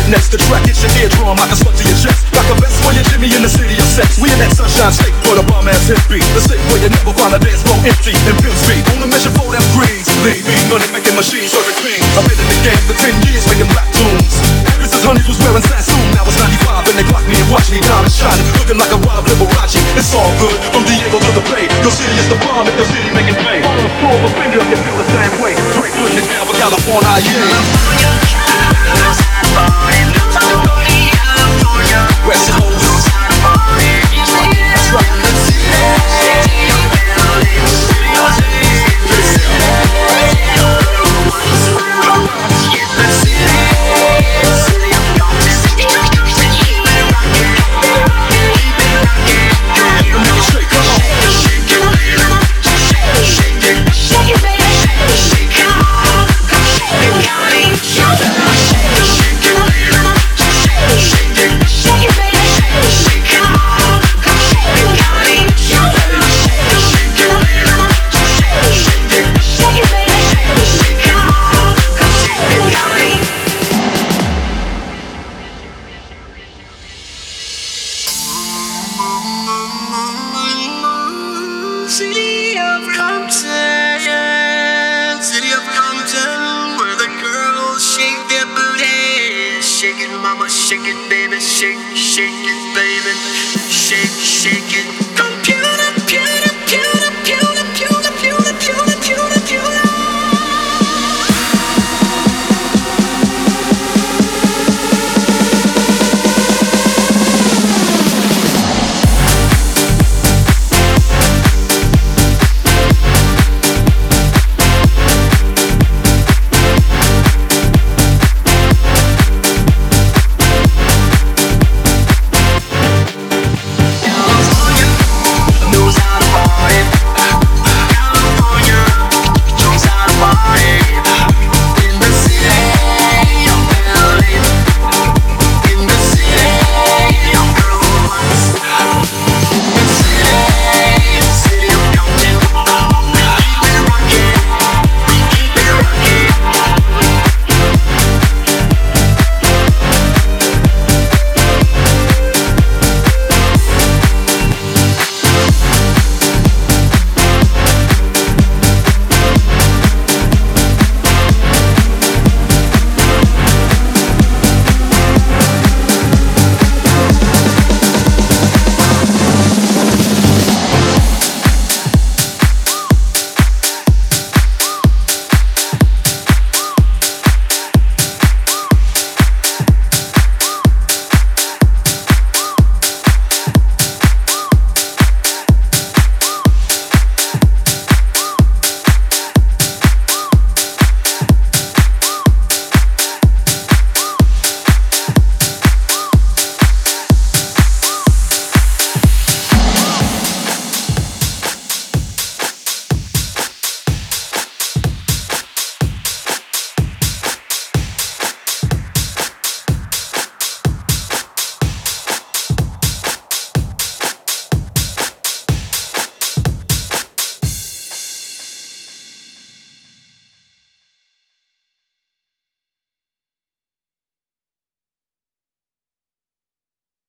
fitness. The track hits your eardrum, I can slug to your chest. Rock a vest for your Jimmy in the city of sex. We in that sunshine state for the bomb ass hit beat. The state where you never find a dance floor empty and pimp speed. On a mission for them greens. Lean me, money making machines, serving clean. I've been in the game for 10 years making rap tunes. Ever since Honeys was wearing Sassoon, now it's 95 and they clock me and watch me diamond shining, looking like a wild Liberace. It's all good, from Diego to the Bay. Your city is the bomb, if your city making pain. On the floor of a finger, you feel the same way. Straight putting it down for California, yeah. West Coast. That's right. City of Compton, where the girls shake their booty. Shake it, mama, shake it, baby, shake, shake it.